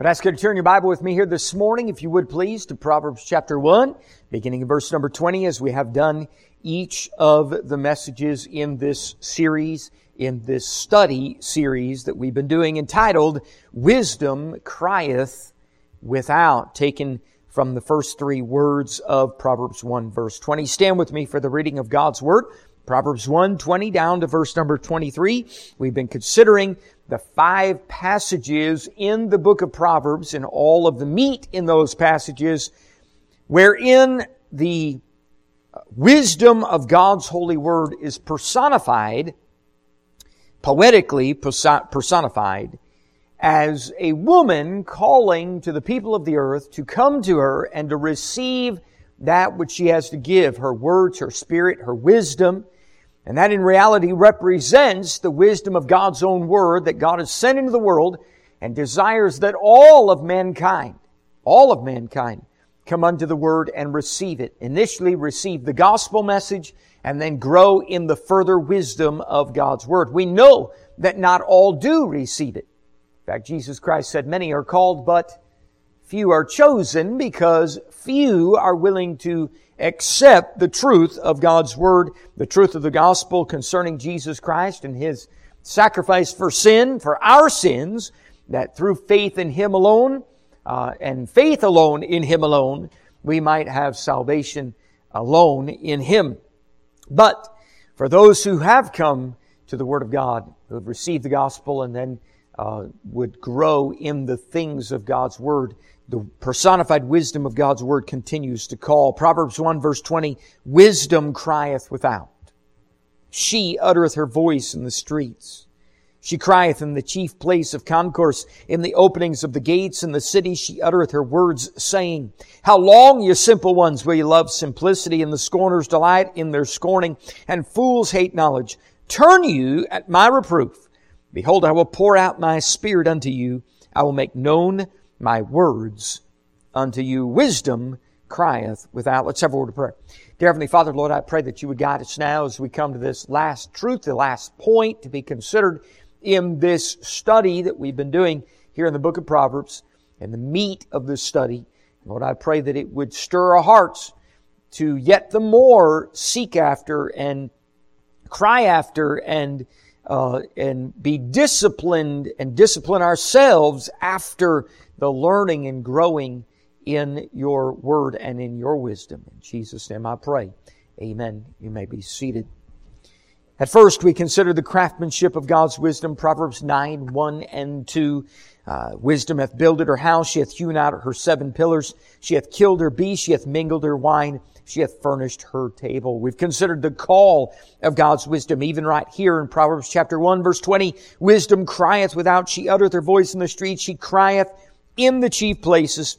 But ask you to turn your Bible with me here this morning, if you would please, to Proverbs chapter 1, beginning in verse number 20, as we have done each of the messages in this series, in this study series that we've been doing, entitled, Wisdom Crieth Without, taken from the first three words of Proverbs 1, verse 20. Stand with me for the reading of God's Word. Proverbs 1, 20 down to verse number 23. We've been considering the 5 passages in the book of Proverbs and all of the meat in those passages wherein the wisdom of God's holy word is personified, poetically personified, as a woman calling to the people of the earth to come to her and to receive that which she has to give, her words, her spirit, her wisdom. And that in reality represents the wisdom of God's own word that God has sent into the world and desires that all of mankind come unto the word and receive it. Initially receive the gospel message and then grow in the further wisdom of God's word. We know that not all do receive it. In fact, Jesus Christ said, many are called, but few are chosen, because few are willing to accept the truth of God's Word, the truth of the gospel concerning Jesus Christ and His sacrifice for sin, for our sins, that through faith in Him alone, and faith alone in Him alone, we might have salvation alone in Him. But for those who have come to the Word of God, who have received the gospel and then would grow in the things of God's Word, the personified wisdom of God's Word continues to call. Proverbs 1 verse 20, Wisdom crieth without. She uttereth her voice in the streets. She crieth in the chief place of concourse, in the openings of the gates in the city. She uttereth her words, saying, How long, ye simple ones, will ye love simplicity, and the scorners delight in their scorning, and fools hate knowledge? Turn you at my reproof. Behold, I will pour out my spirit unto you. I will make known my words unto you. Wisdom crieth without. Let's have a word of prayer. Dear Heavenly Father, Lord, I pray that you would guide us now as we come to this last truth, the last point to be considered in this study that we've been doing here in the book of Proverbs, and the meat of this study. Lord, I pray that it would stir our hearts to yet the more seek after and cry after and be disciplined and discipline ourselves after the learning and growing in your word and in your wisdom. In Jesus' name I pray. Amen. You may be seated. At first, we consider the craftsmanship of God's wisdom. Proverbs 9, 1 and 2. Wisdom hath builded her house. She hath hewn out her 7 pillars. She hath killed her beast. She hath mingled her wine. She hath furnished her table. We've considered the call of God's wisdom, even right here in Proverbs chapter 1, verse 20. Wisdom crieth without. She uttereth her voice in the streets. She crieth in the chief places.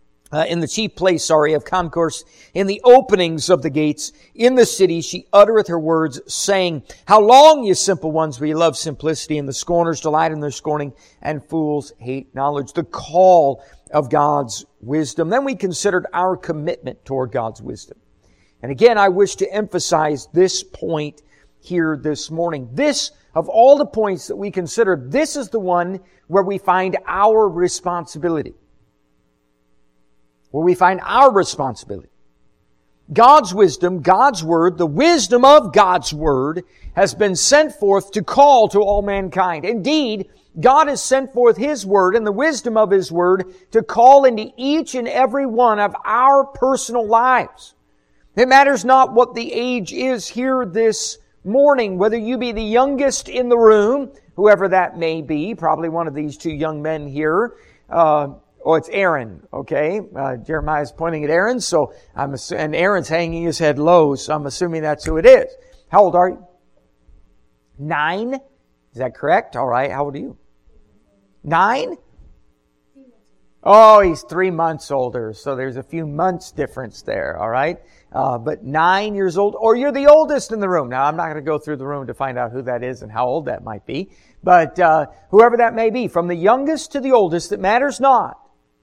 Of concourse, in the openings of the gates, in the city, she uttereth her words, saying, How long, ye simple ones, will ye love simplicity, and the scorners delight in their scorning, and fools hate knowledge? The call of God's wisdom. Then we considered our commitment toward God's wisdom. And again, I wish to emphasize this point here this morning. This, of all the points that we considered, this is the one where we find our responsibility. Where we find our responsibility. God's wisdom, God's Word, the wisdom of God's Word has been sent forth to call to all mankind. Indeed, God has sent forth His Word and the wisdom of His Word to call into each and every one of our personal lives. It matters not what the age is here this morning, whether you be the youngest in the room, whoever that may be, probably one of these 2 young men here, it's Aaron, okay? Jeremiah's pointing at Aaron, and Aaron's hanging his head low, so I'm assuming that's who it is. How old are you? 9? Is that correct? All right. How old are you? 9? Oh, he's 3 months older, so there's a few months difference there, all right? But 9 years old, or you're the oldest in the room. Now, I'm not going to go through the room to find out who that is and how old that might be, but whoever that may be, from the youngest to the oldest, it matters not.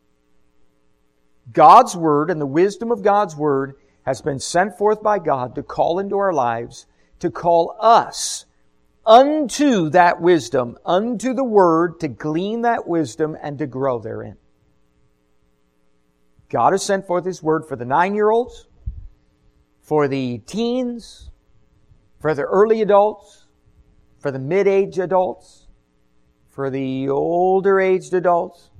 God's Word and the wisdom of God's Word has been sent forth by God to call into our lives, to call us unto that wisdom, unto the Word, to glean that wisdom and to grow therein. God has sent forth His Word for the 9-year-olds, for the teens, for the early adults, for the mid-age adults, for the older-aged adults.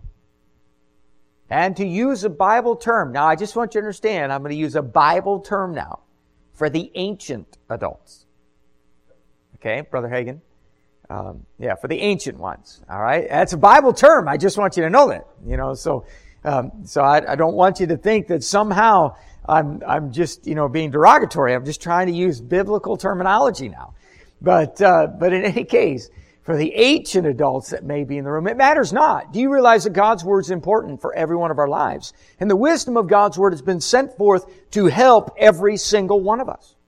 And to use a Bible term, now I just want you to understand, I'm going to use a Bible term now, for the ancient adults. Okay, Brother Hagin? For the ancient ones. All right? That's a Bible term. I just want you to know that. So I don't want you to think that somehow I'm just, being derogatory. I'm just trying to use biblical terminology now. But in any case, for the ancient adults that may be in the room, it matters not. Do you realize that God's Word is important for every one of our lives? And the wisdom of God's Word has been sent forth to help every single one of us.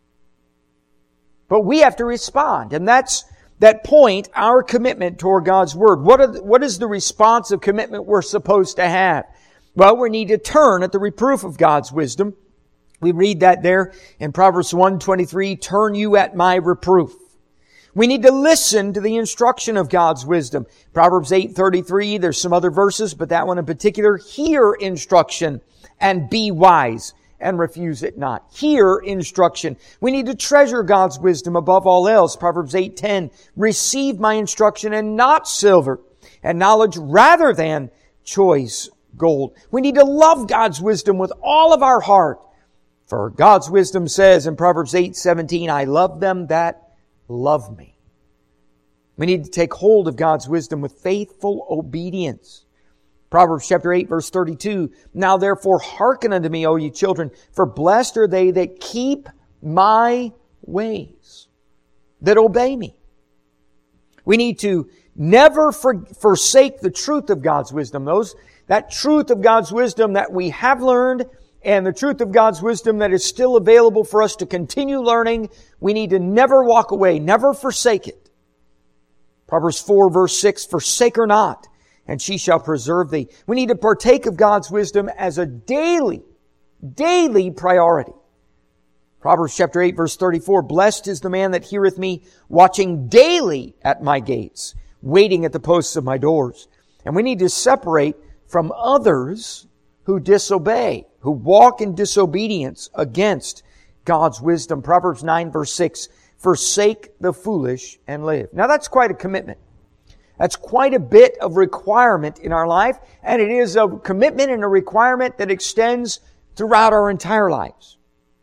But we have to respond. And that's that point, our commitment toward God's Word. What is the response of commitment we're supposed to have? Well, we need to turn at the reproof of God's wisdom. We read that there in Proverbs 1:23, turn you at my reproof. We need to listen to the instruction of God's wisdom. Proverbs 8:33, there's some other verses, but that one in particular, hear instruction and be wise and refuse it not. Hear instruction. We need to treasure God's wisdom above all else. Proverbs 8:10, receive my instruction and not silver, and knowledge rather than choice gold. We need to love God's wisdom with all of our heart. For God's wisdom says in Proverbs 8:17, I love them that love me. We need to take hold of God's wisdom with faithful obedience. Proverbs chapter 8 verse 32, now therefore hearken unto me, O ye children, for blessed are they that keep my ways, that obey me. We need to never forsake the truth of God's wisdom. That truth of God's wisdom that we have learned, and the truth of God's wisdom that is still available for us to continue learning, we need to never walk away, never forsake it. Proverbs 4 verse 6, forsake her not, and she shall preserve thee. We need to partake of God's wisdom as a daily priority. Proverbs chapter 8 verse 34, blessed is the man that heareth me, watching daily at my gates, waiting at the posts of my doors. And we need to separate from others who disobey, who walk in disobedience against God's wisdom. Proverbs 9 verse 6, forsake the foolish and live. Now that's quite a commitment. That's quite a bit of requirement in our life, and it is a commitment and a requirement that extends throughout our entire lives.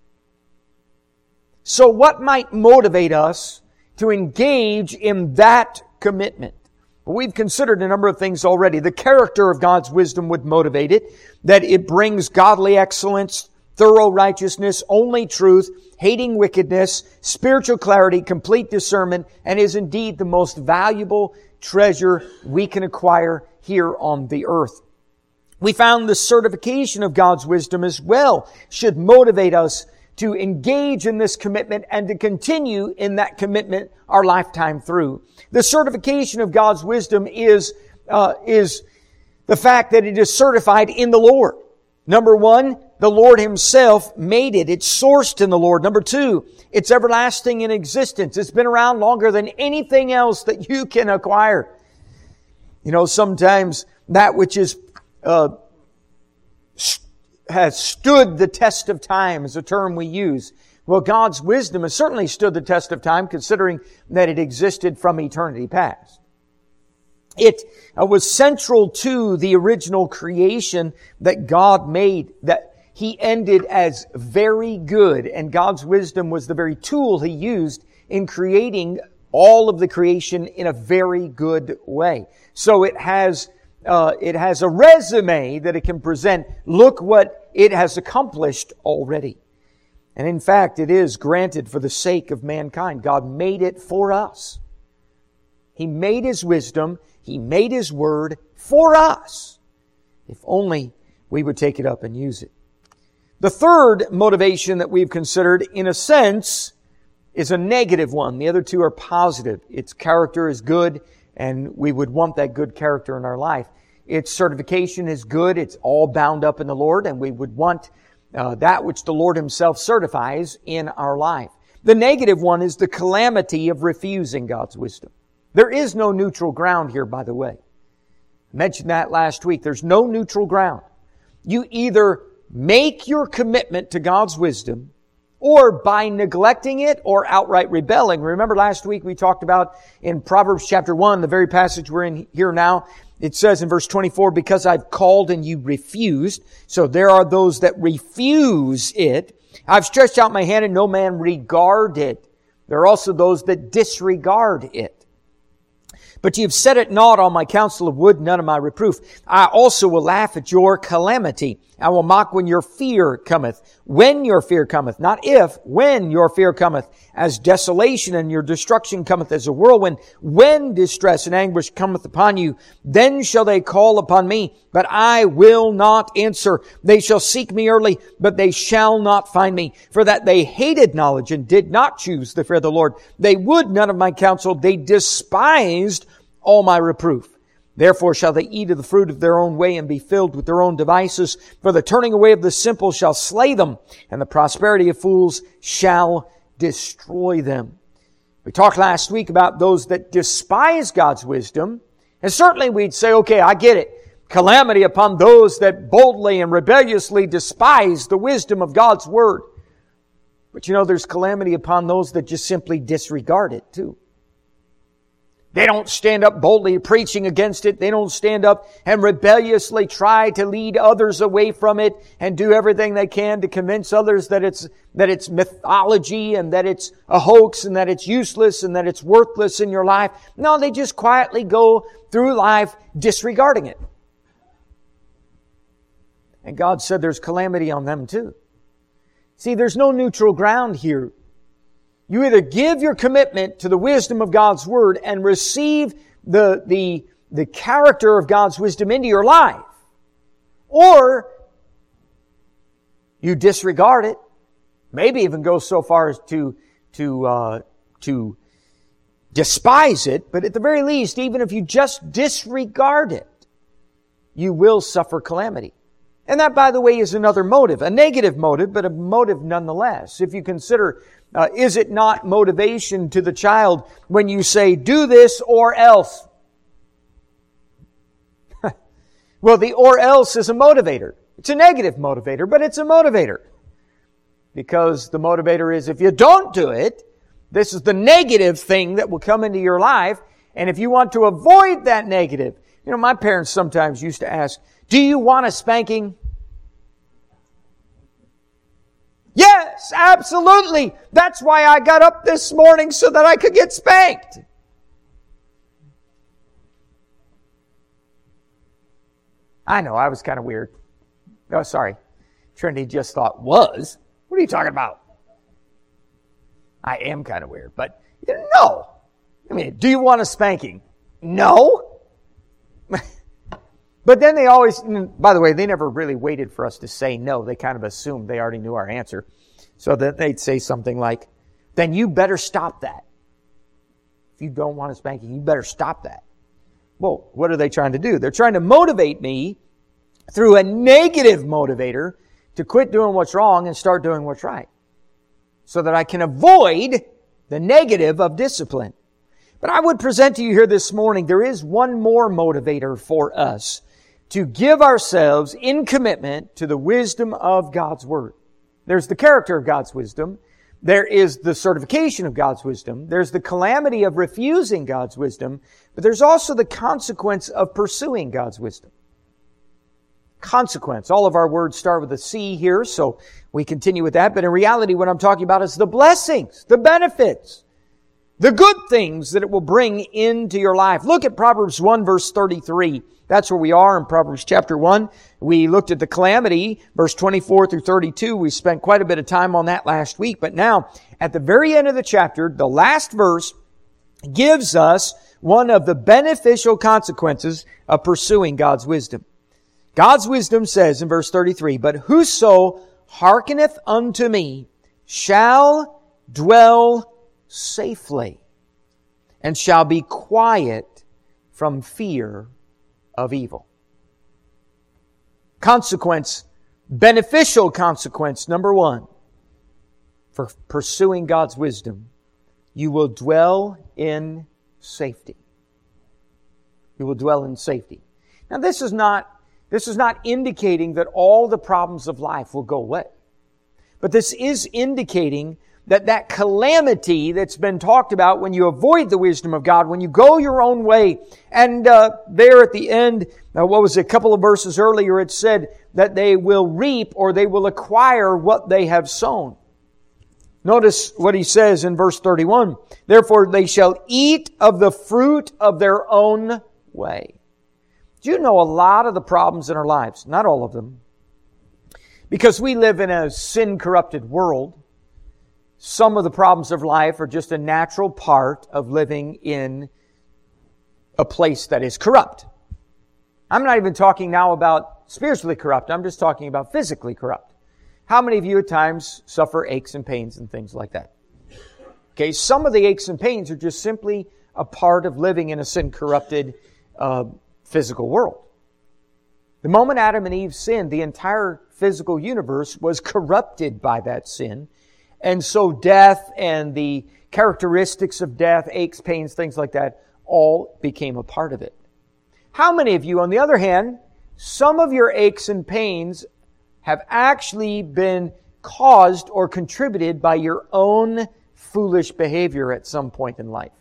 So what might motivate us to engage in that commitment? Well, we've considered a number of things already. The character of God's wisdom would motivate it, that it brings godly excellence, thorough righteousness, only truth, hating wickedness, spiritual clarity, complete discernment, and is indeed the most valuable treasure we can acquire here on the earth. We found the certification of God's wisdom as well should motivate us to engage in this commitment and to continue in that commitment our lifetime through. The certification of God's wisdom is the fact that it is certified in the Lord. Number one, the Lord Himself made it. It's sourced in the Lord. Number two, it's everlasting in existence. It's been around longer than anything else that you can acquire. Sometimes that which is has stood the test of time is a term we use. Well, God's wisdom has certainly stood the test of time, considering that it existed from eternity past. It was central to the original creation that God made, that He ended as very good, and God's wisdom was the very tool He used in creating all of the creation in a very good way. So it has a resume that it can present. Look what it has accomplished already. And in fact, it is granted for the sake of mankind. God made it for us. He made His wisdom. He made His Word for us. If only we would take it up and use it. The third motivation that we've considered, in a sense, is a negative one. The other two are positive. Its character is good, and we would want that good character in our life. Its certification is good. It's all bound up in the Lord, and we would want that which the Lord Himself certifies in our life. The negative one is the calamity of refusing God's wisdom. There is no neutral ground here, by the way. I mentioned that last week. There's no neutral ground. You either make your commitment to God's wisdom, or by neglecting it or outright rebelling. Remember last week we talked about in Proverbs chapter 1, the very passage we're in here now, it says in verse 24, because I've called and you refused. So there are those that refuse it. I've stretched out my hand and no man regard it. There are also those that disregard it. But you've set at naught all my counsel of wood, none of my reproof. I also will laugh at your calamity. I will mock when your fear cometh. When your fear cometh, not if, when your fear cometh, as desolation and your destruction cometh as a whirlwind. When distress and anguish cometh upon you, then shall they call upon me, but I will not answer. They shall seek me early, but they shall not find me. For that they hated knowledge and did not choose the fear of the Lord. They would none of my counsel. They despised all my reproof. Therefore shall they eat of the fruit of their own way and be filled with their own devices. For the turning away of the simple shall slay them, and the prosperity of fools shall destroy them. We talked last week about those that despise God's wisdom. And certainly we'd say, okay, I get it. Calamity upon those that boldly and rebelliously despise the wisdom of God's Word. But you know, there's calamity upon those that just simply disregard it too. They don't stand up boldly preaching against it. They don't stand up and rebelliously try to lead others away from it and do everything they can to convince others that it's mythology and that it's a hoax and that it's useless and that it's worthless in your life. No, they just quietly go through life disregarding it. And God said there's calamity on them too. See, there's no neutral ground here. You either give your commitment to the wisdom of God's Word and receive the character of God's wisdom into your life, or you disregard it. Maybe even go so far as to despise it. But at the very least, even if you just disregard it, you will suffer calamity. And that, by the way, is another motive, a negative motive, but a motive nonetheless. If you consider, is it not motivation to the child when you say, do this or else? Well, the or else is a motivator. It's a negative motivator, but it's a motivator. Because the motivator is, if you don't do it, this is the negative thing that will come into your life. And if you want to avoid that negative, you know, my parents sometimes used to ask, do you want a spanking? Yes, absolutely. That's why I got up this morning, so that I could get spanked. I know, I was kind of weird. Oh, sorry. Trinity just thought, was? What are you talking about? I am kind of weird, but no. I mean, do you want a spanking? No. But then they always, by the way, they never really waited for us to say no. They kind of assumed they already knew our answer. So that they'd say something like, then you better stop that. If you don't want a spanking, you better stop that. Well, what are they trying to do? They're trying to motivate me through a negative motivator to quit doing what's wrong and start doing what's right. So that I can avoid the negative of discipline. But I would present to you here this morning, there is one more motivator for us to give ourselves in commitment to the wisdom of God's Word. There's the character of God's wisdom. There is the certification of God's wisdom. There's the calamity of refusing God's wisdom. But there's also the consequence of pursuing God's wisdom. Consequence. All of our words start with a C here, so we continue with that. But in reality, what I'm talking about is the blessings, the benefits, the good things that it will bring into your life. Look at Proverbs 1 verse 33. That's where we are in Proverbs chapter 1. We looked at the calamity, verse 24 through 32. We spent quite a bit of time on that last week. But now, at the very end of the chapter, the last verse gives us one of the beneficial consequences of pursuing God's wisdom. God's wisdom says in verse 33, but whoso hearkeneth unto me shall dwell safely and shall be quiet from fear of evil. Consequence, beneficial consequence number one, for pursuing God's wisdom, you will dwell in safety. You will dwell in safety. Now this is not This is not indicating that all the problems of life will go away. But this is indicating that calamity that's been talked about when you avoid the wisdom of God, when you go your own way. And there at the end, what was it, a couple of verses earlier, it said that they will reap or they will acquire what they have sown. Notice what he says in verse 31. Therefore they shall eat of the fruit of their own way. Do you know a lot of the problems in our lives? Not all of them. Because we live in a sin-corrupted world, some of the problems of life are just a natural part of living in a place that is corrupt. I'm not even talking now about spiritually corrupt. I'm just talking about physically corrupt. How many of you at times suffer aches and pains and things like that? Okay, some of the aches and pains are just simply a part of living in a sin-corrupted physical world. The moment Adam and Eve sinned, the entire physical universe was corrupted by that sin. And so death and the characteristics of death, aches, pains, things like that, all became a part of it. How many of you, on the other hand, some of your aches and pains have actually been caused or contributed by your own foolish behavior at some point in life?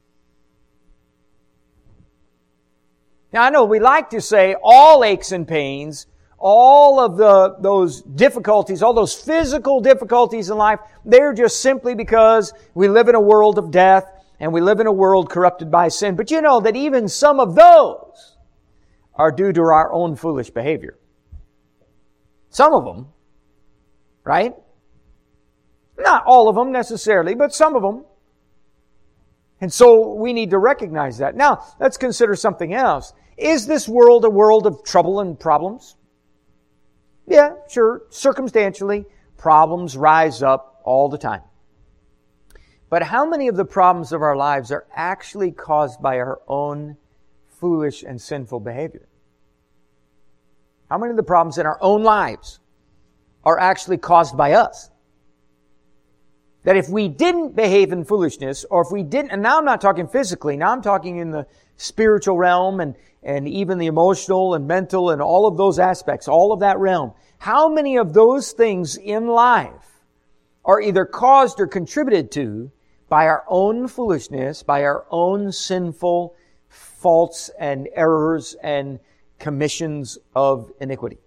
Now, I know we like to say all aches and pains, all of those difficulties, all those physical difficulties in life, they're just simply because we live in a world of death and we live in a world corrupted by sin. But you know that even some of those are due to our own foolish behavior. Some of them, right? Not all of them necessarily, but some of them. And so we need to recognize that. Now, let's consider something else. Is this world a world of trouble and problems? Yeah, sure. Circumstantially, problems rise up all the time. But how many of the problems of our lives are actually caused by our own foolish and sinful behavior? How many of the problems in our own lives are actually caused by us? That if we didn't behave in foolishness, or if we didn't, and now I'm not talking physically, now I'm talking in the spiritual realm and even the emotional and mental and all of those aspects, all of that realm. How many of those things in life are either caused or contributed to by our own foolishness, by our own sinful faults and errors and commissions of iniquity?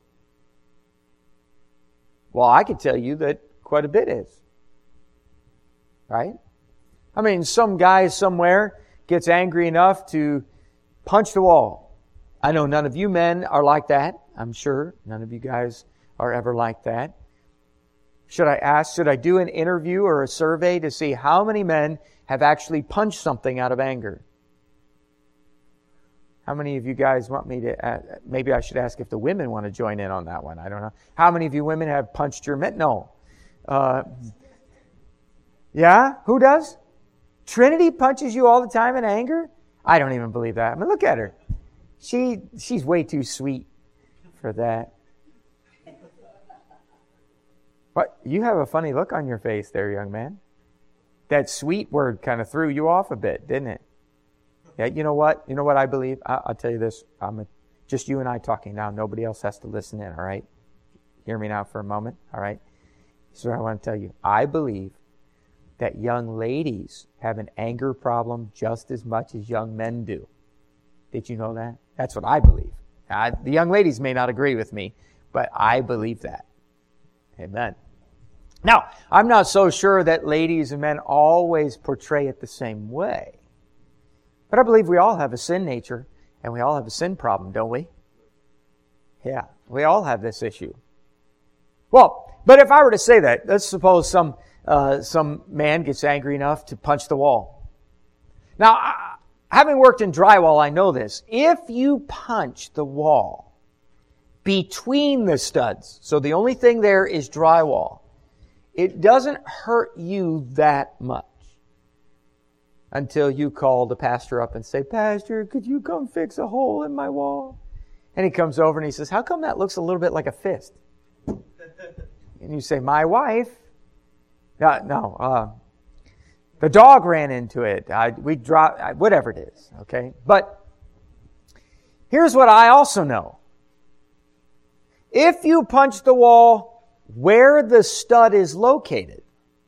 Well, I could tell you that quite a bit is. Right? I mean, some guy somewhere gets angry enough to punch the wall. I know none of you men are like that. I'm sure none of you guys are ever like that. Should I do an interview or a survey to see how many men have actually punched something out of anger? How many of you guys want me to, maybe I should ask if the women want to join in on that one. I don't know. How many of you women have punched your men? No. Yeah? Who does? Trinity punches you all the time in anger? I don't even believe that. I mean, look at her. She's way too sweet for that. What? You have a funny look on your face there, young man. That sweet word kind of threw you off a bit, didn't it? Yeah, you know what? You know what I believe? I'll tell you this. Just you and I talking now. Nobody else has to listen in, all right? Hear me now for a moment, all right? So I want to tell you, I believe that young ladies have an anger problem just as much as young men do. Did you know that? That's what I believe. The young ladies may not agree with me, but I believe that. Amen. Now, I'm not so sure that ladies and men always portray it the same way. But I believe we all have a sin nature, and we all have a sin problem, don't we? Yeah, we all have this issue. Well, but if I were to say that, let's suppose some man gets angry enough to punch the wall. Now, having worked in drywall, I know this. If you punch the wall between the studs, so the only thing there is drywall, it doesn't hurt you that much until you call the pastor up and say, "Pastor, could you come fix a hole in my wall?" And he comes over and he says, "How come that looks a little bit like a fist?" And you say, "My wife." No, the dog ran into it. We dropped, whatever it is, okay? But here's what I also know. If you punch the wall where the stud is located,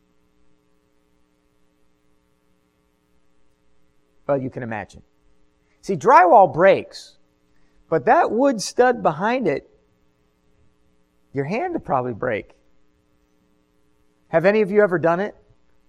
well, you can imagine. See, drywall breaks, but that wood stud behind it, your hand would probably break. Have any of you ever done it?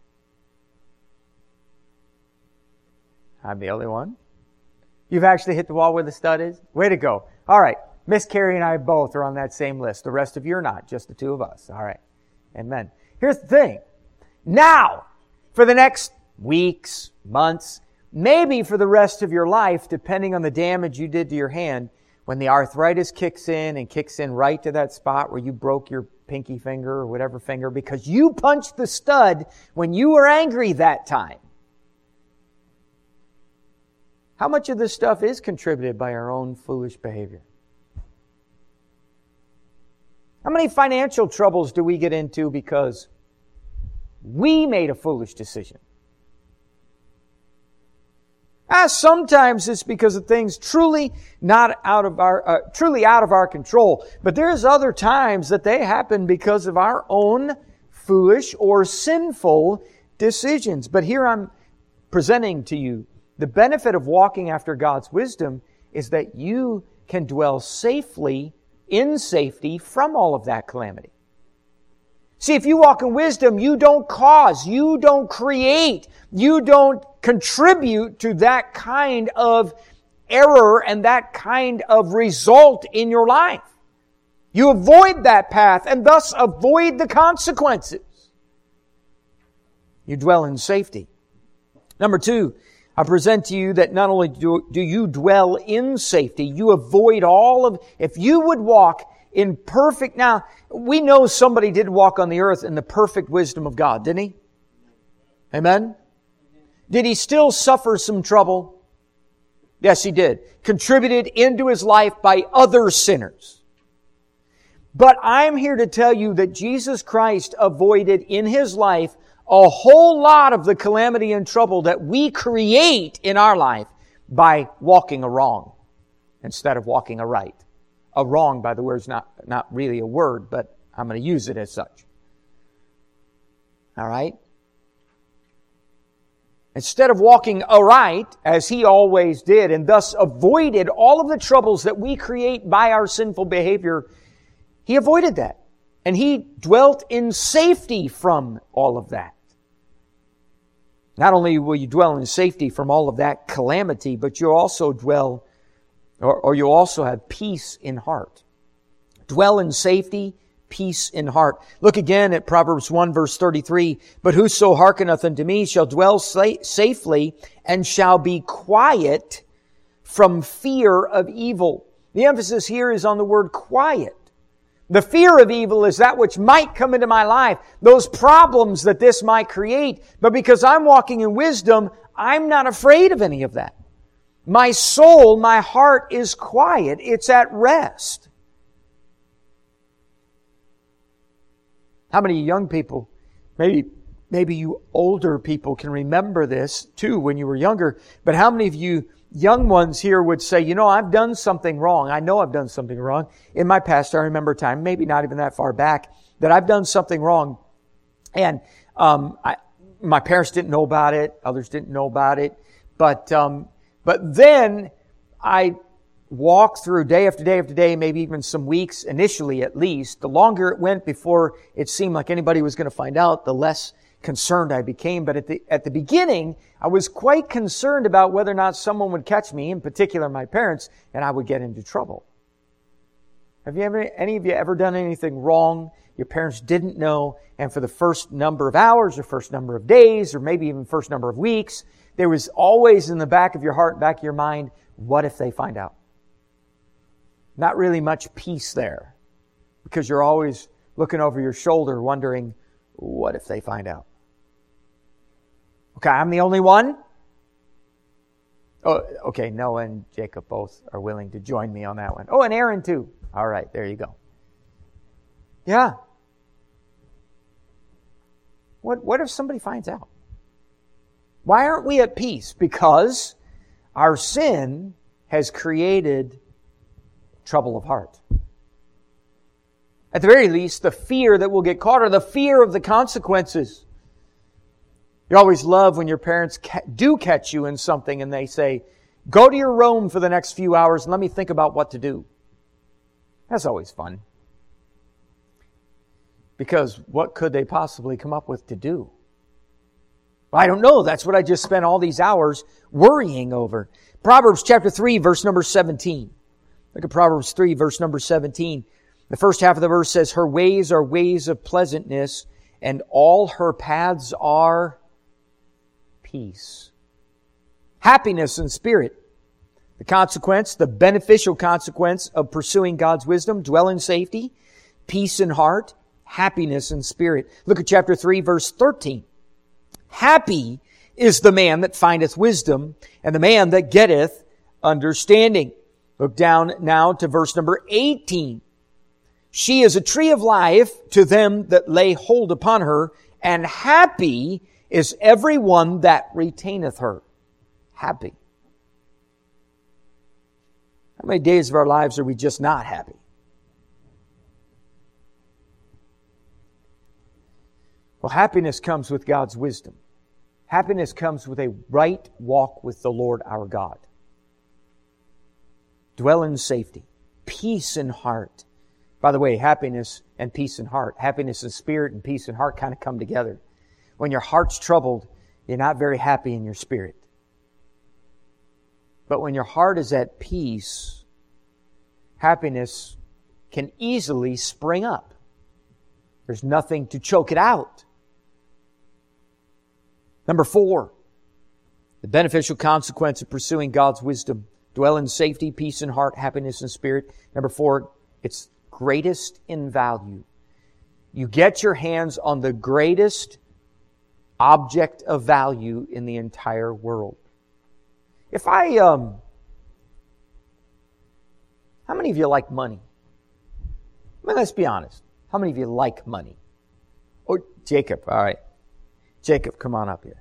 I'm the only one. You've actually hit the wall where the stud is? Way to go. All right. Miss Carrie and I both are on that same list. The rest of you are not. Just the two of us. All right. Amen. Here's the thing. Now, for the next weeks, months, maybe for the rest of your life, depending on the damage you did to your hand, when the arthritis kicks in right to that spot where you broke your pinky finger or whatever finger because you punched the stud when you were angry that time. How much of this stuff is contributed by our own foolish behavior? How many financial troubles do we get into because we made a foolish decision? Sometimes it's because of things truly out of our control. But there's other times that they happen because of our own foolish or sinful decisions. But here I'm presenting to you the benefit of walking after God's wisdom is that you can dwell in safety from all of that calamity. See, if you walk in wisdom, you don't cause, you don't create, you don't contribute to that kind of error and that kind of result in your life. You avoid that path and thus avoid the consequences. You dwell in safety. Number 2, I present to you that not only do you dwell in safety, you avoid if you would walk in perfect, now, we know somebody did walk on the earth in the perfect wisdom of God, didn't he? Amen? Did he still suffer some trouble? Yes, he did. Contributed into his life by other sinners. But I'm here to tell you that Jesus Christ avoided in His life a whole lot of the calamity and trouble that we create in our life by walking a wrong instead of walking a right. A wrong, by the way, is not really a word, but I'm going to use it as such. All right? Instead of walking aright, as He always did, and thus avoided all of the troubles that we create by our sinful behavior, He avoided that. And He dwelt in safety from all of that. Not only will you dwell in safety from all of that calamity, but you'll also dwell, or you'll also have peace in heart. Dwell in safety, peace in heart. Look again at Proverbs 1 verse 33. But whoso hearkeneth unto me shall dwell safely and shall be quiet from fear of evil. The emphasis here is on the word quiet. The fear of evil is that which might come into my life, those problems that this might create. But because I'm walking in wisdom, I'm not afraid of any of that. My soul, my heart is quiet. It's at rest. How many young people, maybe you older people can remember this too when you were younger, but how many of you young ones here would say, you know, I've done something wrong. I know I've done something wrong. In my past, I remember a time, maybe not even that far back, that I've done something wrong. And my parents didn't know about it. Others didn't know about it. But then I walked through day after day after day, maybe even some weeks initially at least. The longer it went before it seemed like anybody was going to find out, the less concerned I became. But at the beginning, I was quite concerned about whether or not someone would catch me, in particular my parents, and I would get into trouble. Have any of you ever done anything wrong your parents didn't know, and for the first number of hours or first number of days or maybe even first number of weeks, there was always in the back of your heart, back of your mind, what if they find out? Not really much peace there, because you're always looking over your shoulder wondering, what if they find out? Okay, I'm the only one? Oh, okay, Noah and Jacob both are willing to join me on that one. Oh, and Aaron too. All right, there you go. Yeah. What if somebody finds out? Why aren't we at peace? Because our sin has created trouble of heart. At the very least, the fear that we'll get caught or the fear of the consequences. You always love when your parents do catch you in something and they say, go to your room for the next few hours and let me think about what to do. That's always fun. Because what could they possibly come up with to do? Well, I don't know. That's what I just spent all these hours worrying over. Proverbs chapter 3, verse number 17. Look at Proverbs 3, verse number 17. The first half of the verse says, her ways are ways of pleasantness, and all her paths are peace. Happiness in spirit. The consequence, the beneficial consequence of pursuing God's wisdom, dwell in safety, peace in heart, happiness in spirit. Look at chapter 3, verse 13. Happy is the man that findeth wisdom, and the man that getteth understanding. Look down now to verse number 18. She is a tree of life to them that lay hold upon her, and happy is every one that retaineth her. Happy. How many days of our lives are we just not happy? Well, happiness comes with God's wisdom. Happiness comes with a right walk with the Lord our God. Dwell in safety. Peace in heart. By the way, happiness and peace in heart. Happiness in spirit and peace in heart kind of come together. When your heart's troubled, you're not very happy in your spirit. But when your heart is at peace, happiness can easily spring up. There's nothing to choke it out. Number 4, the beneficial consequence of pursuing God's wisdom. Dwell in safety, peace in heart, happiness in spirit. Number 4, it's greatest in value. You get your hands on the greatest object of value in the entire world. If how many of you like money? I mean, let's be honest. How many of you like money? Oh, Jacob, all right. Jacob, come on up here.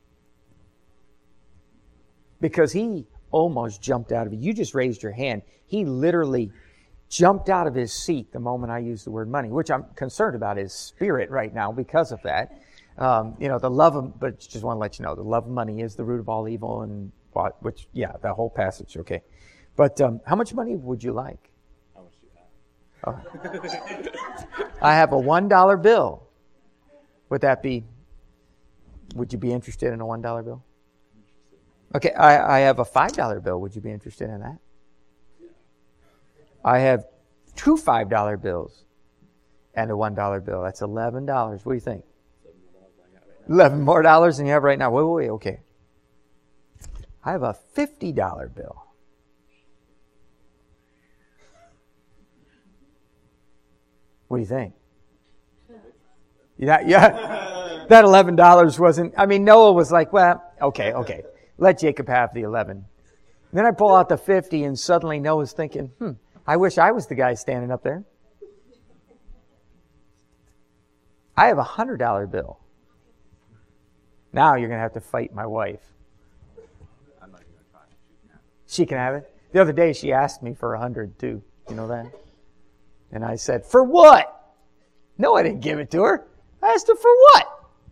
Because he almost jumped out of it. You just raised your hand. He literally jumped out of his seat the moment I used the word money, which I'm concerned about his spirit right now because of that. The love of, but just want to let you know, the love of money is the root of all evil, and which, yeah, the whole passage, okay. But how much money would you like? How much do you have? Oh. I have a $1 bill. Would you be interested in a $1 bill? Okay, I have a $5 bill. Would you be interested in that? I have 2 $5 bills and a $1 bill. That's $11. What do you think? $11 more than you have right now. Wait, okay. I have a $50 bill. What do you think? Yeah. That $11 wasn't, Noah was like, well, okay. Let Jacob have the 11. And then I pull out the 50 and suddenly Noah's thinking, I wish I was the guy standing up there. I have a $100 bill. Now you're going to have to fight my wife. I'm not even going to try. She can have it. The other day she asked me for 100 too. You know that? And I said, for what? No, I didn't give it to her. I asked her for what?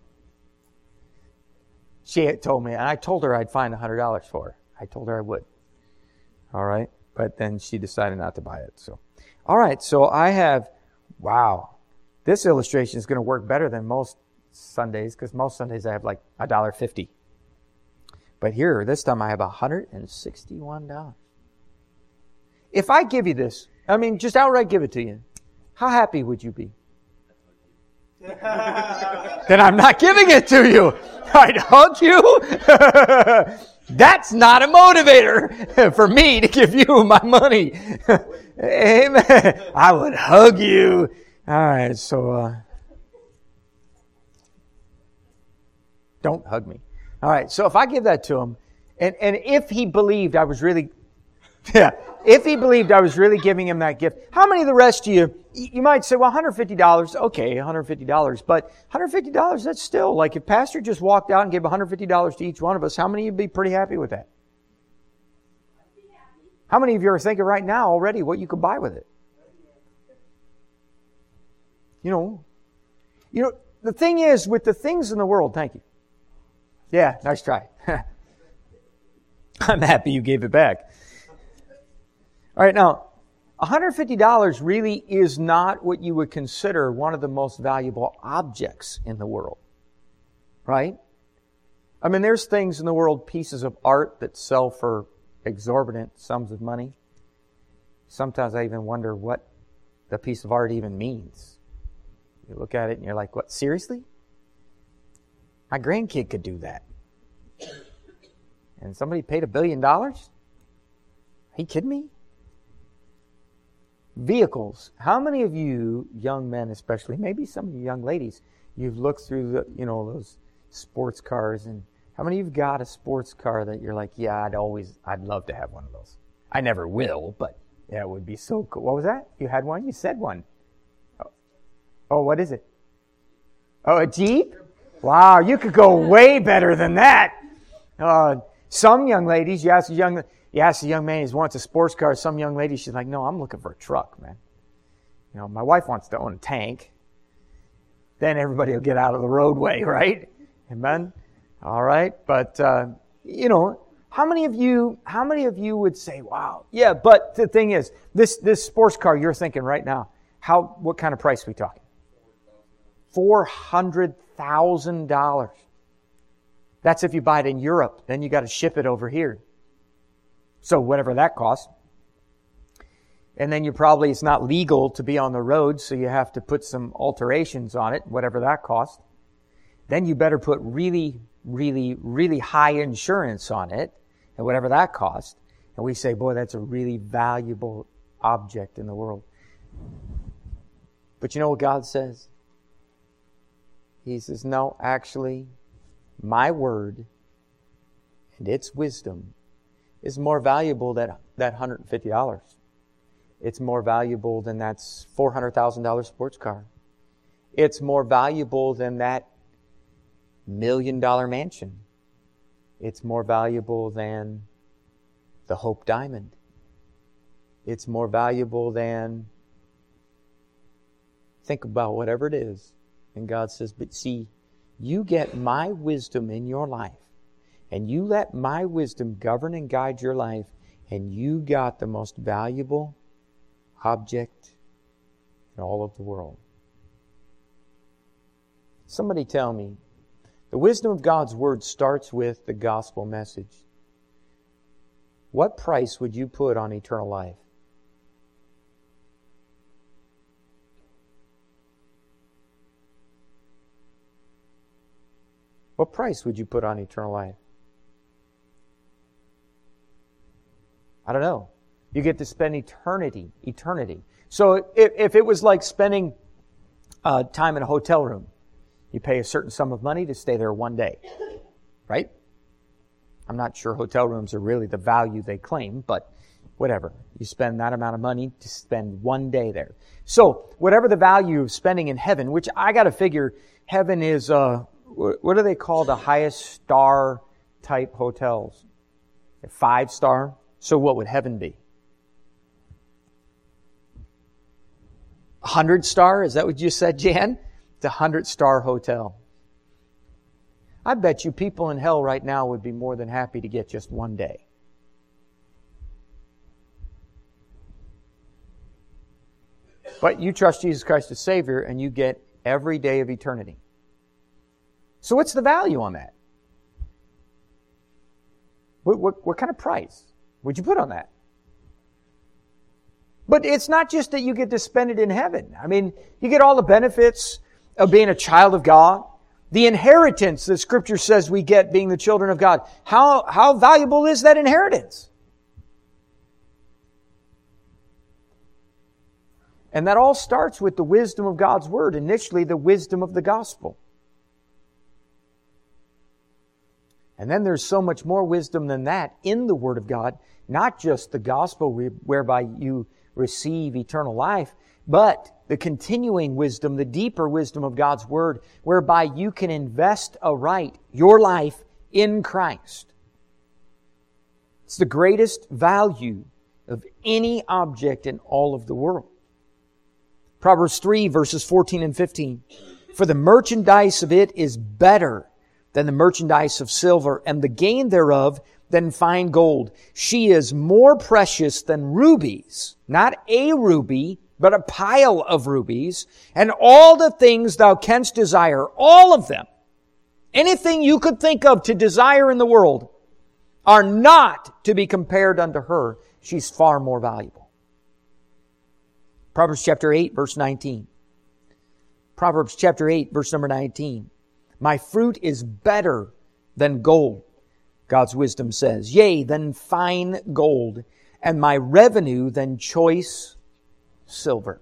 She told me, and I told her I'd find $100 for her. I told her I would. All right? But then she decided not to buy it. So, all right, so I have, wow, this illustration is going to work better than most Sundays, because most Sundays I have like $1.50. But here, this time I have $161. If I give you this, just outright give it to you, how happy would you be? Then I'm not giving it to you. I'd hug you. That's not a motivator for me to give you my money. Amen. I would hug you. All right, so don't hug me. All right, so if I give that to him, and if he believed I was really, if he believed I was really giving him that gift, how many of the rest of you might say, well, $150, okay, $150, but $150, that's still, like if Pastor just walked out and gave $150 to each one of us, how many of you would be pretty happy with that? How many of you are thinking right now already what you could buy with it? You know, the thing is, with the things in the world, thank you. Yeah, nice try. I'm happy you gave it back. All right, now, $150 really is not what you would consider one of the most valuable objects in the world. Right? I mean, there's things in the world, pieces of art that sell for exorbitant sums of money. Sometimes I even wonder what the piece of art even means. You look at it and you're like, what, seriously? My grandkid could do that. And somebody paid $1 billion? Are you kidding me? Vehicles. How many of you, young men especially, maybe some of you young ladies, you've looked through the, those sports cars, and how many of you got a sports car that you're like, yeah, I'd love to have one of those. I never will, but yeah, it would be so cool. What was that? You had one? You said one. Oh, what is it? Oh, a Jeep? Wow, you could go way better than that. Some young ladies, you ask a young man who wants a sports car. Some young lady, she's like, no, I'm looking for a truck, man. My wife wants to own a tank. Then everybody will get out of the roadway, right? Amen. All right, but how many of you would say, wow, yeah? But the thing is, this sports car you're thinking right now, what kind of price are we talking? $400,000. That's if you buy it in Europe. Then you got to ship it over here. So whatever that costs. And then it's not legal to be on the road, so you have to put some alterations on it, whatever that costs. Then you better put really, really, really high insurance on it, and whatever that costs. And we say, boy, that's a really valuable object in the world. But you know what God says? He says, no, actually, my word and its wisdom is more valuable than that $150. It's more valuable than that $400,000 sports car. It's more valuable than that $1 million mansion. It's more valuable than the Hope Diamond. It's more valuable than, think about whatever it is. And God says, but see, you get my wisdom in your life, and you let my wisdom govern and guide your life, and you got the most valuable object in all of the world. Somebody tell me, the wisdom of God's Word starts with the gospel message. What price would you put on eternal life? What price would you put on eternal life? I don't know. You get to spend eternity. So if it was like spending time in a hotel room, you pay a certain sum of money to stay there one day, right? I'm not sure hotel rooms are really the value they claim, but whatever. You spend that amount of money to spend one day there. So whatever the value of spending in heaven, which I got to figure heaven is, what do they call the highest star type hotels? 5-star. So what would heaven be? 100-star? Is that what you said, Jan? It's a 100-star hotel. I bet you people in hell right now would be more than happy to get just one day. But you trust Jesus Christ as Savior, and you get every day of eternity. So what's the value on that? What kind of price would you put on that? But it's not just that you get to spend it in heaven. I mean, you get all the benefits of being a child of God. The inheritance that Scripture says we get being the children of God. How valuable is that inheritance? And that all starts with the wisdom of God's Word. Initially, the wisdom of the gospel. And then there's so much more wisdom than that in the Word of God. Not just the gospel whereby you receive eternal life, but the continuing wisdom, the deeper wisdom of God's Word, whereby you can invest aright your life in Christ. It's the greatest value of any object in all of the world. Proverbs 3 verses 14 and 15. For the merchandise of it is better than the merchandise of silver, and the gain thereof than fine gold. She is more precious than rubies, not a ruby, but a pile of rubies, and all the things thou canst desire, all of them, anything you could think of to desire in the world, are not to be compared unto her. She's far more valuable. Proverbs chapter 8, verse 19. Proverbs chapter 8, verse number 19. My fruit is better than gold, God's wisdom says. Yea, than fine gold, and my revenue than choice silver.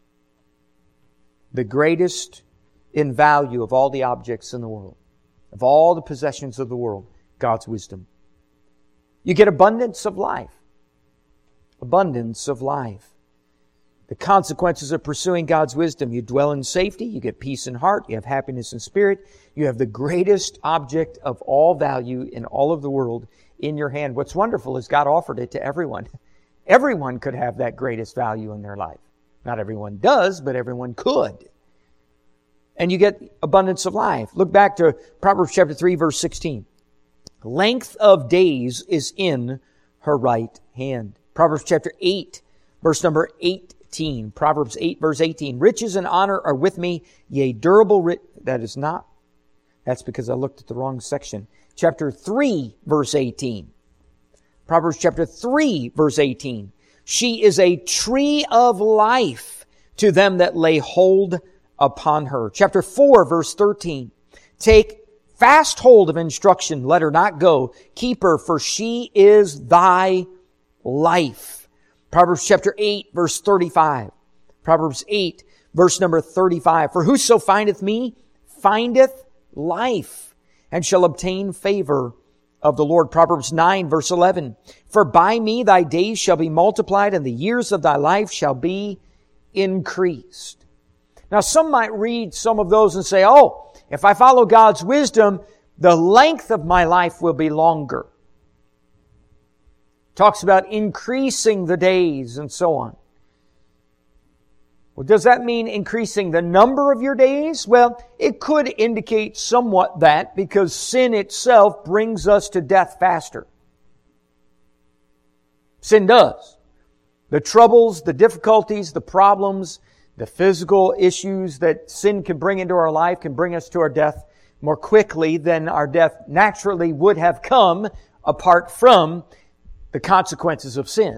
The greatest in value of all the objects in the world, of all the possessions of the world, God's wisdom. You get abundance of life. Abundance of life. The consequences of pursuing God's wisdom. You dwell in safety. You get peace in heart. You have happiness in spirit. You have the greatest object of all value in all of the world in your hand. What's wonderful is God offered it to everyone. Everyone could have that greatest value in their life. Not everyone does, but everyone could. And you get abundance of life. Look back to Proverbs chapter 3, verse 16. Length of days is in her right hand. Proverbs chapter 8, verse number 18. Proverbs 8, verse 18. Riches and honor are with me, yea, durable That's because I looked at the wrong section. Chapter 3, verse 18. Proverbs chapter 3, verse 18. She is a tree of life to them that lay hold upon her. Chapter 4, verse 13. Take fast hold of instruction, let her not go. Keep her, for she is thy life. Proverbs chapter 8, verse 35. Proverbs 8, verse number 35. For whoso findeth me, findeth life, and shall obtain favor of the Lord. Proverbs 9, verse 11. For by me thy days shall be multiplied, and the years of thy life shall be increased. Now some might read some of those and say, oh, if I follow God's wisdom, the length of my life will be longer. Talks about increasing the days and so on. Well, does that mean increasing the number of your days? Well, it could indicate somewhat that, because sin itself brings us to death faster. Sin does. The troubles, the difficulties, the problems, the physical issues that sin can bring into our life can bring us to our death more quickly than our death naturally would have come apart from the consequences of sin.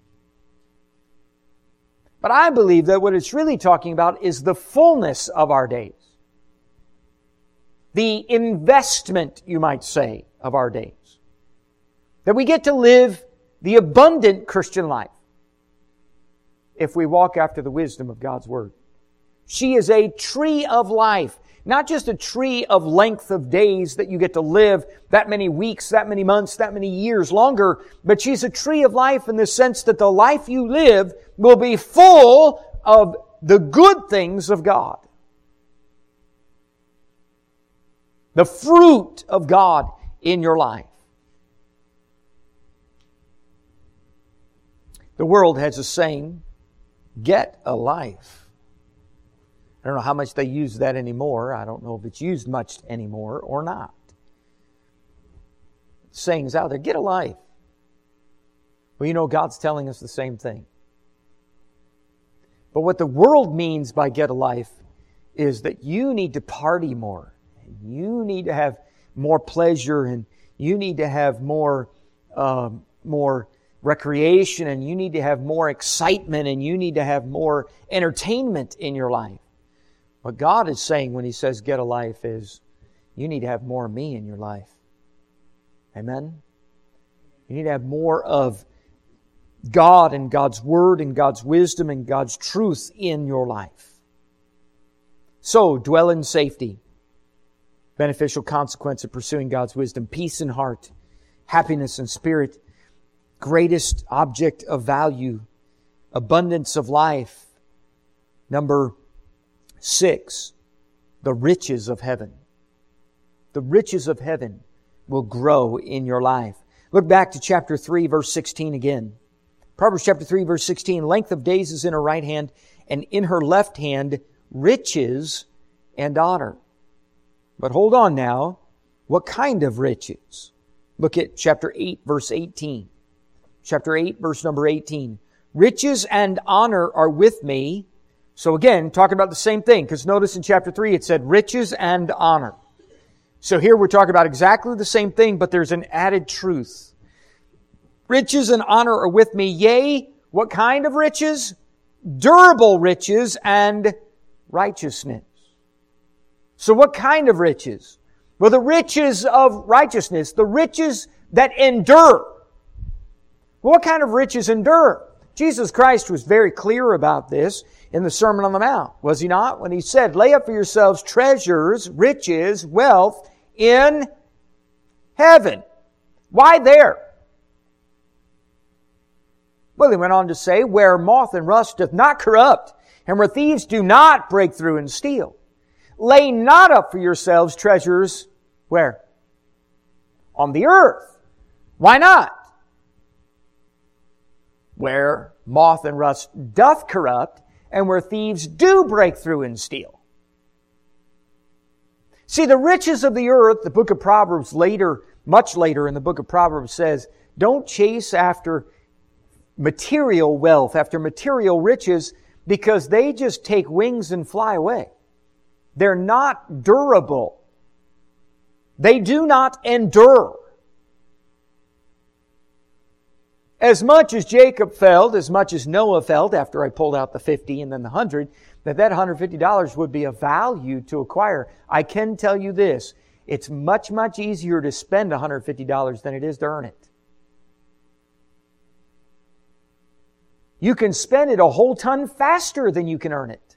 But I believe that what it's really talking about is the fullness of our days. The investment, you might say, of our days. That we get to live the abundant Christian life if we walk after the wisdom of God's Word. She is a tree of life. Not just a tree of length of days that you get to live that many weeks, that many months, that many years longer, but she's a tree of life in the sense that the life you live will be full of the good things of God. The fruit of God in your life. The world has a saying, get a life. I don't know how much they use that anymore. I don't know if it's used much anymore or not. The saying's out there, get a life. Well, you know, God's telling us the same thing. But what the world means by get a life is that you need to party more. You need to have more pleasure, and you need to have more recreation, and you need to have more excitement, and you need to have more entertainment in your life. What God is saying when He says get a life is, you need to have more of me in your life. Amen? You need to have more of God and God's Word and God's wisdom and God's truth in your life. So, dwell in safety. Beneficial consequence of pursuing God's wisdom. Peace in heart. Happiness in spirit. Greatest object of value. Abundance of life. Number 6, the riches of heaven. The riches of heaven will grow in your life. Look back to chapter 3, verse 16 again. Proverbs chapter 3, verse 16. Length of days is in her right hand, and in her left hand riches and honor. But hold on now. What kind of riches? Look at chapter 8, verse 18. Chapter 8, verse number 18. Riches and honor are with me. So again, talking about the same thing, because notice in chapter 3 it said riches and honor. So here we're talking about exactly the same thing, but there's an added truth. Riches and honor are with me, yea, what kind of riches? Durable riches and righteousness. So what kind of riches? Well, the riches of righteousness, the riches that endure. Well, what kind of riches endure? Jesus Christ was very clear about this in the Sermon on the Mount, was He not? When He said, lay up for yourselves treasures, riches, wealth in heaven. Why there? Well, He went on to say, where moth and rust doth not corrupt, and where thieves do not break through and steal. Lay not up for yourselves treasures, where? On the earth. Why not? Where moth and rust doth corrupt, and where thieves do break through and steal. See, the riches of the earth, the book of Proverbs much later in the book of Proverbs says, don't chase after material wealth, after material riches, because they just take wings and fly away. They're not durable. They do not endure. As much as Jacob felt, as much as Noah felt after I pulled out the 50 and then the 100, that $150 would be of value to acquire, I can tell you this, it's much, much easier to spend $150 than it is to earn it. You can spend it a whole ton faster than you can earn it.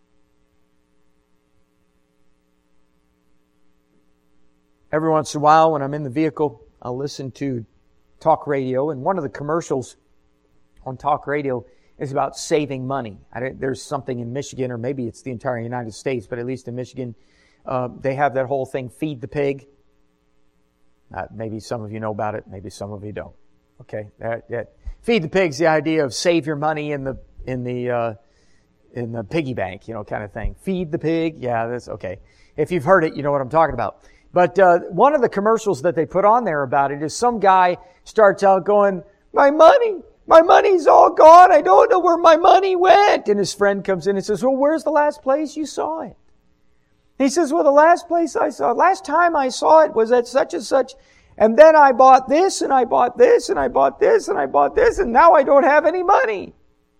Every once in a while when I'm in the vehicle, I'll listen to talk radio, and one of the commercials on talk radio is about saving money. There's something in Michigan, or maybe it's the entire United States, but at least in Michigan, they have that whole thing, Feed the Pig. Maybe some of you know about it, maybe some of you don't. Okay, Feed the Pig's the idea of save your money in the piggy bank, kind of thing. Feed the pig, yeah, that's okay. If you've heard it, you know what I'm talking about. But one of the commercials that they put on there about it is some guy starts out going, my money's all gone. I don't know where my money went. And his friend comes in and says, well, where's the last place you saw it? He says, well, the last time I saw it was at such and such. And then I bought this, and I bought this, and I bought this, and I bought this, and now I don't have any money.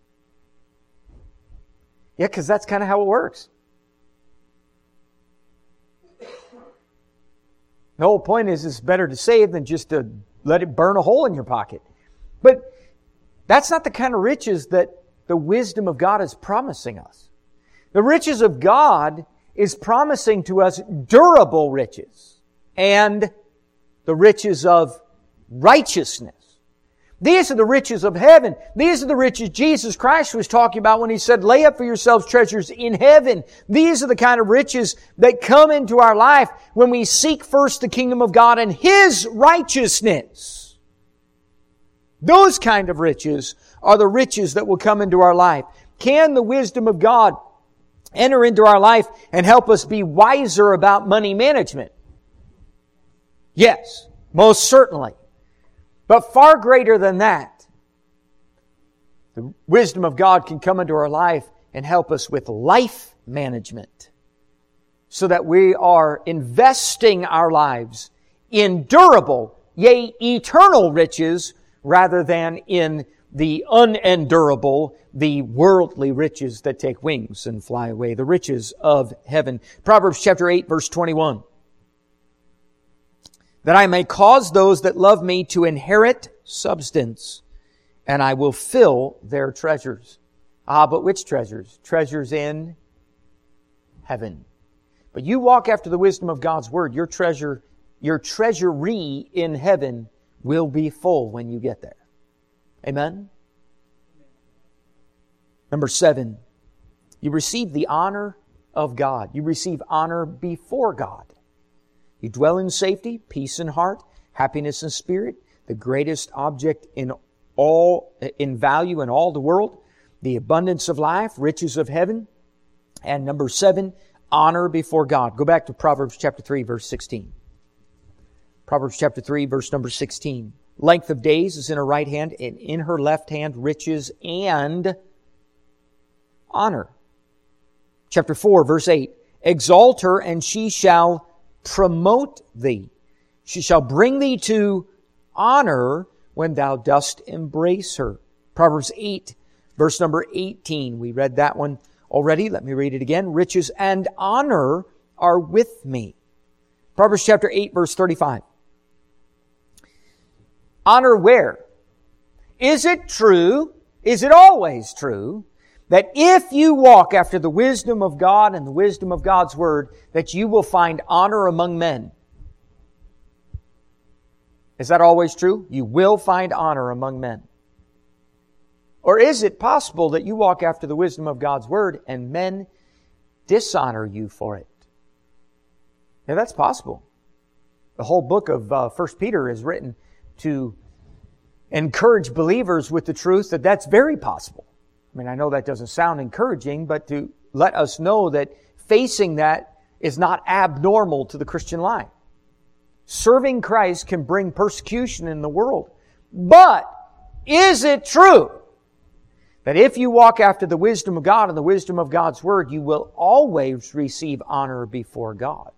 Yeah, because that's kind of how it works. The whole point is it's better to save than just to let it burn a hole in your pocket. But that's not the kind of riches that the wisdom of God is promising us. The riches of God is promising to us durable riches and the riches of righteousness. These are the riches of heaven. These are the riches Jesus Christ was talking about when He said, lay up for yourselves treasures in heaven. These are the kind of riches that come into our life when we seek first the kingdom of God and His righteousness. Those kind of riches are the riches that will come into our life. Can the wisdom of God enter into our life and help us be wiser about money management? Yes, most certainly. But far greater than that, the wisdom of God can come into our life and help us with life management so that we are investing our lives in durable, yea, eternal riches rather than in the unendurable, the worldly riches that take wings and fly away, the riches of heaven. Proverbs chapter 8, verse 21. That I may cause those that love me to inherit substance, and I will fill their treasures. But which treasures? Treasures in heaven. But you walk after the wisdom of God's Word, your treasury in heaven will be full when you get there. Amen? Number 7, you receive the honor of God. You receive honor before God. You dwell in safety, peace in heart, happiness in spirit, the greatest object in value in all the world. the abundance of life, riches of heaven. And number 7, honor before God. Go back to Proverbs chapter 3, verse 16. Proverbs chapter 3, verse number 16. Length of days is in her right hand, and in her left hand riches and honor. Chapter 4, verse 8. Exalt her, and she shall promote thee. She shall bring thee to honor when thou dost embrace her. Proverbs 8, verse number 18. We read that one already. Let me read it again. Riches and honor are with me. Proverbs chapter 8, verse 35. Honor where? Is it true? Is it always true that if you walk after the wisdom of God and the wisdom of God's Word, that you will find honor among men? Is that always true? You will find honor among men. Or is it possible that you walk after the wisdom of God's Word and men dishonor you for it? Yeah, that's possible. The whole book of 1 Peter is written to encourage believers with the truth that that's very possible. I mean, I know that doesn't sound encouraging, but to let us know that facing that is not abnormal to the Christian life. Serving Christ can bring persecution in the world. But is it true that if you walk after the wisdom of God and the wisdom of God's Word, you will always receive honor before God?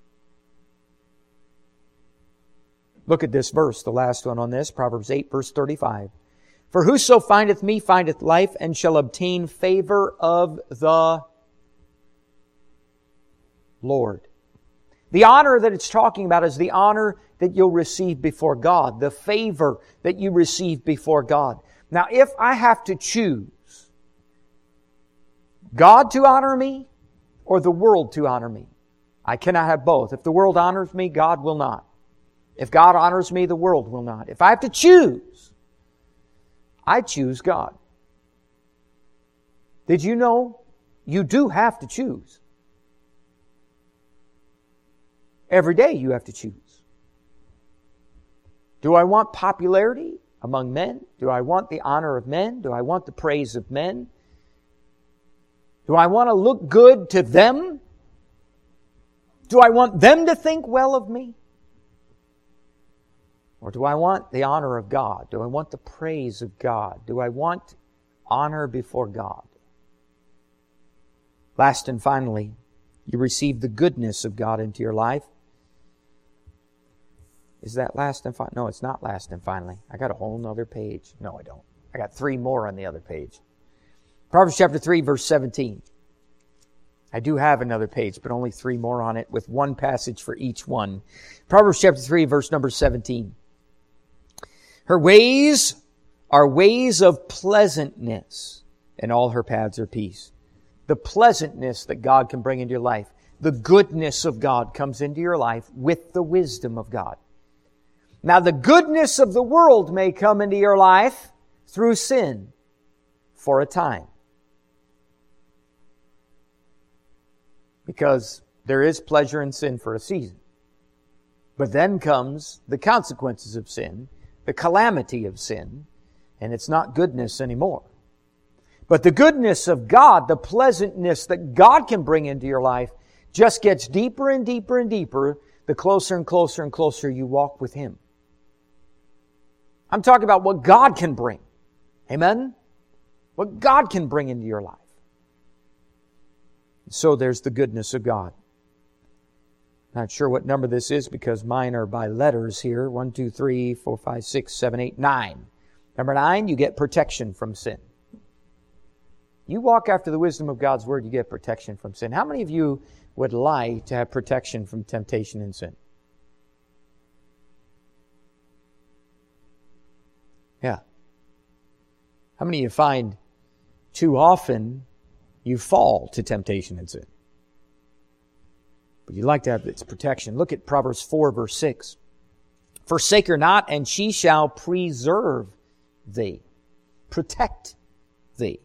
Look at this verse, the last one on this, Proverbs 8, verse 35. For whoso findeth me findeth life, and shall obtain favor of the Lord. The honor that it's talking about is the honor that you'll receive before God, the favor that you receive before God. Now, if I have to choose God to honor me or the world to honor me, I cannot have both. If the world honors me, God will not. If God honors me, the world will not. If I have to choose, I choose God. Did you know you do have to choose? Every day you have to choose. Do I want popularity among men? Do I want the honor of men? Do I want the praise of men? Do I want to look good to them? Do I want them to think well of me? Or do I want the honor of God? Do I want the praise of God? Do I want honor before God? Last and finally, you receive the goodness of God into your life. Is that last and final? No, it's not last and finally. I got a whole other page. No, I don't. I got 3 more on the other page. Proverbs chapter 3, verse 17. I do have another page, but only 3 more on it with one passage for each one. Proverbs chapter 3, verse number 17. Her ways are ways of pleasantness, and all her paths are peace. The pleasantness that God can bring into your life, the goodness of God comes into your life with the wisdom of God. Now, the goodness of the world may come into your life through sin for a time. Because there is pleasure in sin for a season. But then comes the consequences of sin, the calamity of sin, and it's not goodness anymore. But the goodness of God, the pleasantness that God can bring into your life, just gets deeper and deeper and deeper the closer and closer and closer you walk with Him. I'm talking about what God can bring. Amen? What God can bring into your life. So there's the goodness of God. Not sure what number this is because mine are by letters here. 1, 2, 3, 4, 5, 6, 7, 8, 9. Number 9, you get protection from sin. You walk after the wisdom of God's Word, you get protection from sin. How many of you would like to have protection from temptation and sin? Yeah. How many of you find too often you fall to temptation and sin? But you'd like to have its protection. Look at Proverbs 4, verse 6. Forsake her not, and she shall preserve thee. Protect thee.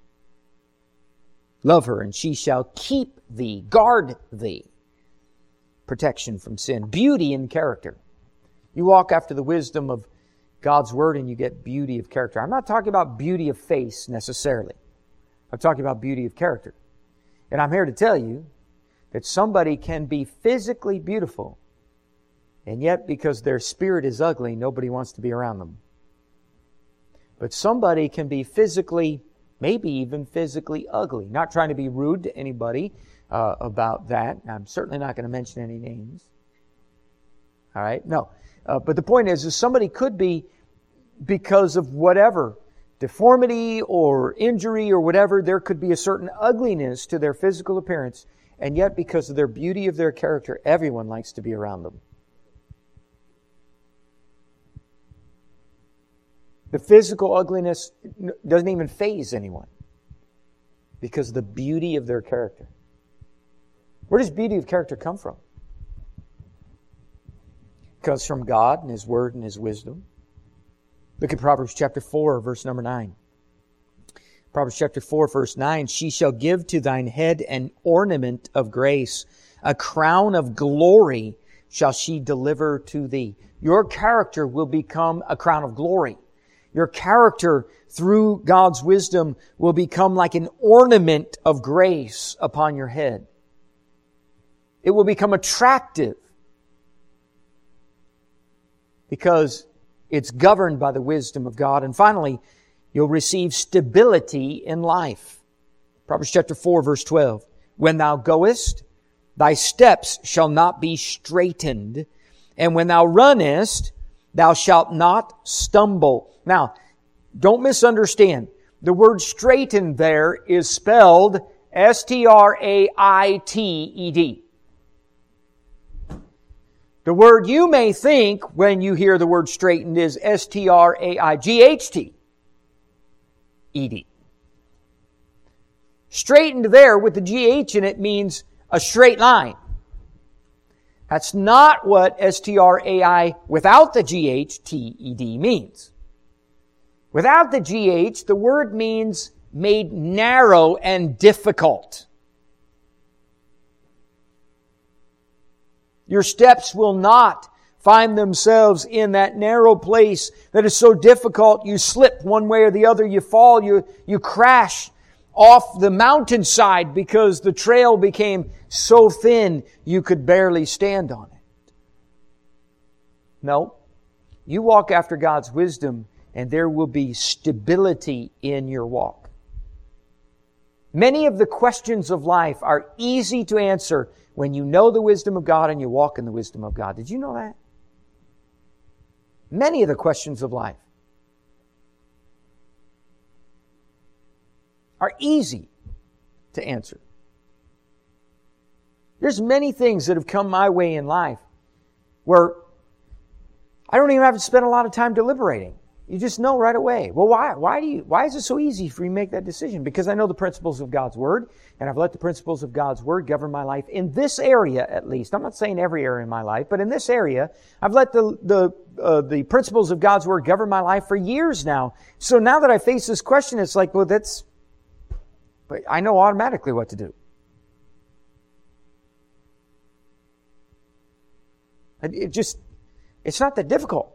Love her, and she shall keep thee, guard thee. Protection from sin. Beauty in character. You walk after the wisdom of God's Word and you get beauty of character. I'm not talking about beauty of face necessarily. I'm talking about beauty of character. And I'm here to tell you that somebody can be physically beautiful, and yet because their spirit is ugly, nobody wants to be around them. But somebody can be physically, maybe even physically ugly. Not trying to be rude to anybody about that. I'm certainly not going to mention any names. All right? No. But the point is somebody could be, because of whatever, deformity or injury or whatever, there could be a certain ugliness to their physical appearance, and yet because of their beauty of their character, everyone likes to be around them. The physical ugliness doesn't even faze anyone because of the beauty of their character. Where does beauty of character come from? It comes from God and His Word and His wisdom. Look at Proverbs chapter 4, verse number 9. Proverbs chapter 4, verse 9. She shall give to thine head an ornament of grace. A crown of glory shall she deliver to thee. Your character will become a crown of glory. Your character, through God's wisdom, will become like an ornament of grace upon your head. It will become attractive because it's governed by the wisdom of God. And finally, you'll receive stability in life. Proverbs chapter 4, verse 12. When thou goest, thy steps shall not be straitened, and when thou runnest, thou shalt not stumble. Now, don't misunderstand. The word straightened there is spelled S-T-R-A-I-T-E-D. The word you may think when you hear the word straightened is S-T-R-A-I-G-H-T-E-D. Straightened there with the G-H in it means a straight line. That's not what S-T-R-A-I without the G-H-T-E-D means. Without the G-H, the word means made narrow and difficult. Your steps will not find themselves in that narrow place that is so difficult. You slip one way or the other, you fall, you crash off the mountainside because the trail became so thin you could barely stand on it. No, you walk after God's wisdom and there will be stability in your walk. Many of the questions of life are easy to answer when you know the wisdom of God and you walk in the wisdom of God. Did you know that? Many of the questions of life are easy to answer. There's many things that have come my way in life where I don't even have to spend a lot of time deliberating. You just know right away. Well, why is it so easy for you to make that decision? Because I know the principles of God's Word, and I've let the principles of God's Word govern my life in this area at least. I'm not saying every area in my life, but in this area, I've let the principles of God's Word govern my life for years now. So now that I face this question, it's like, well, but I know automatically what to do. It's not that difficult.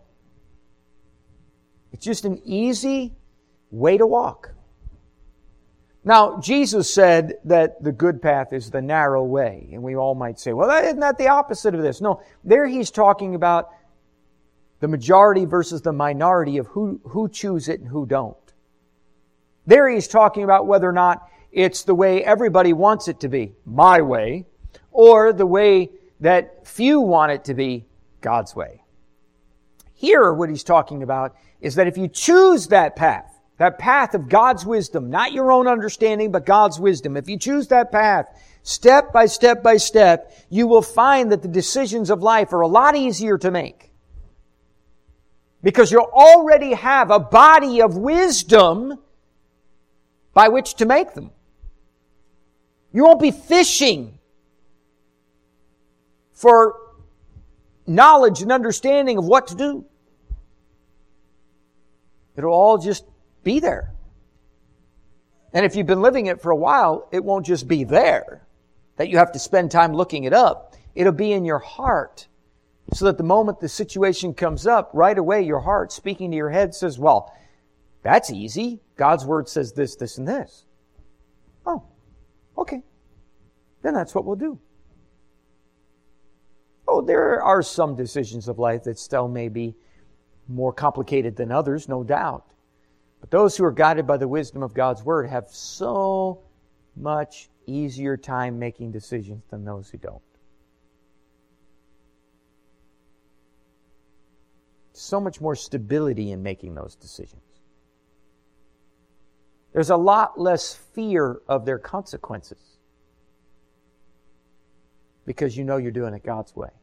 It's just an easy way to walk. Now, Jesus said that the good path is the narrow way. And we all might say, well, isn't that the opposite of this? No, there He's talking about the majority versus the minority of who choose it and who don't. There He's talking about whether or not it's the way everybody wants it to be, my way, or the way that few want it to be, God's way. Here, what He's talking about is that if you choose that path of God's wisdom, not your own understanding, but God's wisdom, if you choose that path, step by step by step, you will find that the decisions of life are a lot easier to make. Because you'll already have a body of wisdom by which to make them. You won't be fishing for knowledge and understanding of what to do. It'll all just be there. And if you've been living it for a while, it won't just be there, that you have to spend time looking it up. It'll be in your heart. So that the moment the situation comes up, right away your heart speaking to your head says, well, that's easy. God's Word says this, this, and this. Okay. Then that's what we'll do. Oh, there are some decisions of life that still may be more complicated than others, no doubt. But those who are guided by the wisdom of God's Word have so much easier time making decisions than those who don't. So much more stability in making those decisions. There's a lot less fear of their consequences because you know you're doing it God's way.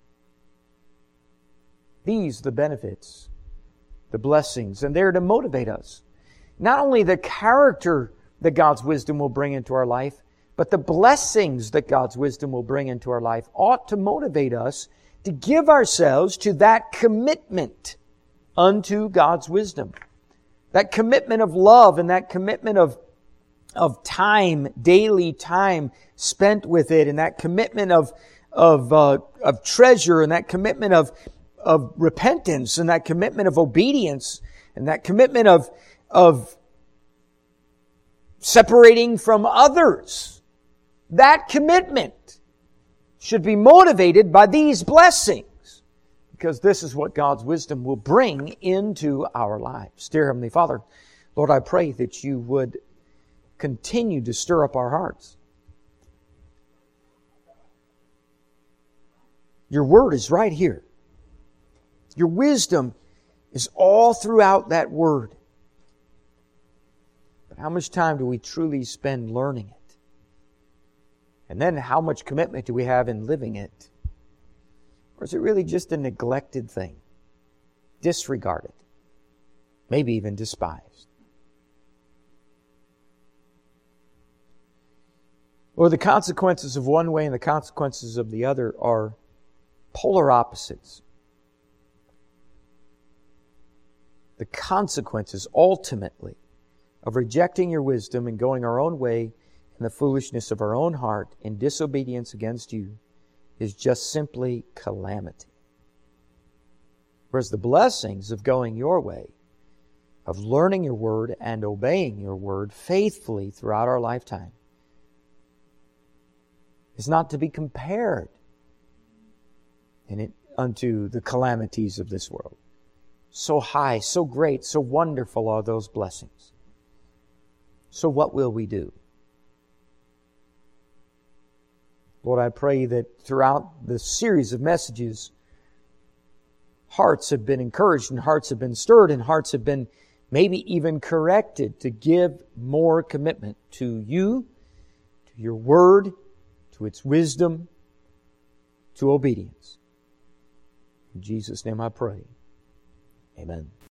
These are the benefits, the blessings, and they're to motivate us. Not only the character that God's wisdom will bring into our life, but the blessings that God's wisdom will bring into our life ought to motivate us to give ourselves to that commitment unto God's wisdom. That commitment of love and that commitment of time, daily time spent with it, and that commitment of treasure, and that commitment of repentance, and that commitment of obedience, and that commitment of separating from others. That commitment should be motivated by these blessings, because this is what God's wisdom will bring into our lives. Dear Heavenly Father, Lord, I pray that you would continue to stir up our hearts. Your Word is right here. Your wisdom is all throughout that Word. But how much time do we truly spend learning it? And then how much commitment do we have in living it? Or is it really just a neglected thing? Disregarded. Maybe even despised. Or the consequences of one way and the consequences of the other are polar opposites. The consequences, ultimately, of rejecting your wisdom and going our own way in the foolishness of our own heart in disobedience against you is just simply calamity. Whereas the blessings of going your way, of learning your Word and obeying your Word faithfully throughout our lifetime, is not to be compared unto the calamities of this world. So high, so great, so wonderful are those blessings. So what will we do? Lord, I pray that throughout the series of messages, hearts have been encouraged and hearts have been stirred and hearts have been maybe even corrected to give more commitment to you, to your Word, to its wisdom, to obedience. In Jesus' name I pray. Amen.